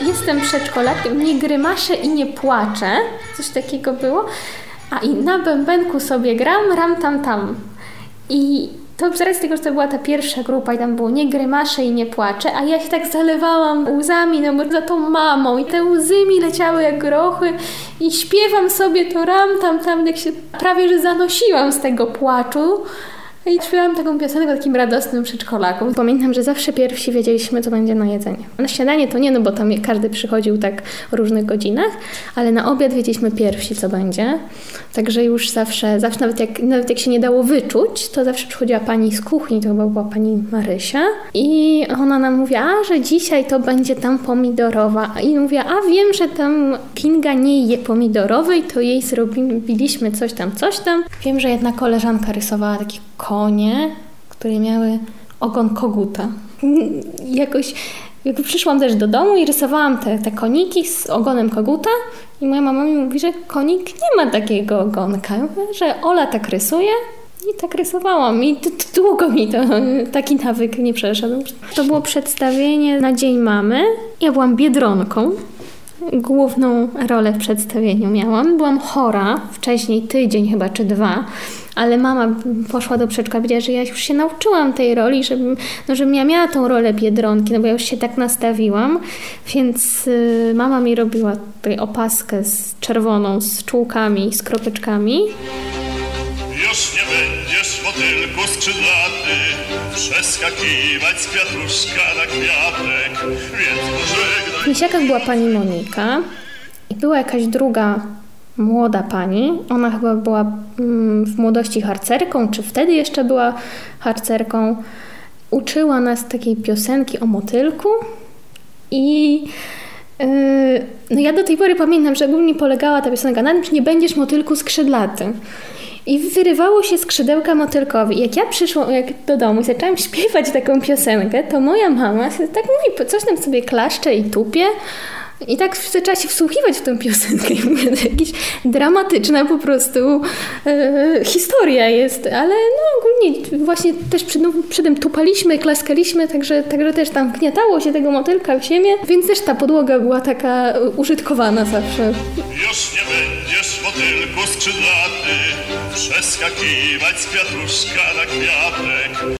jestem przedszkolakiem, nie grymaszę i nie płaczę. Coś takiego było. A i na bębenku sobie gram, ram tam tam. I to z racji tego, że to była ta pierwsza grupa i tam było nie grymaszę i nie płaczę, a ja się tak zalewałam łzami, no bo za tą mamą i te łzy mi leciały jak grochy i śpiewam sobie to ram tam tam, jak się prawie że zanosiłam z tego płaczu. I śpiewałam taką piosenkę o takim radosnym przedszkolaku. Pamiętam, że zawsze pierwsi wiedzieliśmy, co będzie na jedzenie. Na śniadanie to nie, no bo tam każdy przychodził tak o różnych godzinach, ale na obiad wiedzieliśmy pierwsi, co będzie. Także już zawsze nawet jak się nie dało wyczuć, to zawsze przychodziła pani z kuchni, to chyba była pani Marysia. I ona nam mówiła, że dzisiaj to będzie tam pomidorowa. I mówiła, a wiem, że tam Kinga nie je pomidorowej, to jej zrobiliśmy coś tam. Wiem, że jedna koleżanka rysowała takie konie, które miały ogon koguta. Jakoś przyszłam też do domu i rysowałam te koniki z ogonem koguta i moja mama mi mówi, że konik nie ma takiego ogonka. Ja mówię, że Ola tak rysuje i tak rysowałam i długo mi to taki nawyk nie przeszedł. To było przedstawienie na Dzień Mamy. Ja byłam Biedronką. Główną rolę w przedstawieniu miałam. Byłam chora wcześniej, tydzień chyba czy 2, ale mama poszła do przedszkola, powiedziała, że ja już się nauczyłam tej roli, żebym ja miała tą rolę Biedronki, no bo ja już się tak nastawiłam, więc mama mi robiła tutaj opaskę czerwoną z czułkami, z kropeczkami. Już nie będziesz motylku skrzydlaty przeskakiwać z kwiatuszka na kwiatek, więc pożegnaj. W Misiakach była pani Monika i była jakaś druga młoda pani. Ona chyba była w młodości harcerką, czy wtedy jeszcze była harcerką. Uczyła nas takiej piosenki o motylku i no ja do tej pory pamiętam, że ogólnie polegała ta piosenka na tym, że nie będziesz motylku skrzydlaty. I wyrywało się skrzydełka motylkowi. I jak ja przyszłam do domu i zaczęłam śpiewać taką piosenkę, to moja mama tak mówi, coś tam sobie klaszcze i tupie. I tak zaczęła się wsłuchiwać w tę piosenkę. I mówię, to jakaś dramatyczna po prostu historia jest. Ale no ogólnie właśnie też przy tym tupaliśmy, klaskaliśmy, także też tam gniatało się tego motylka w ziemię. Więc też ta podłoga była taka użytkowana zawsze. Już nie będziesz motylku skrzydlaty przeskakiwać z kwiatuszka na kwiatek.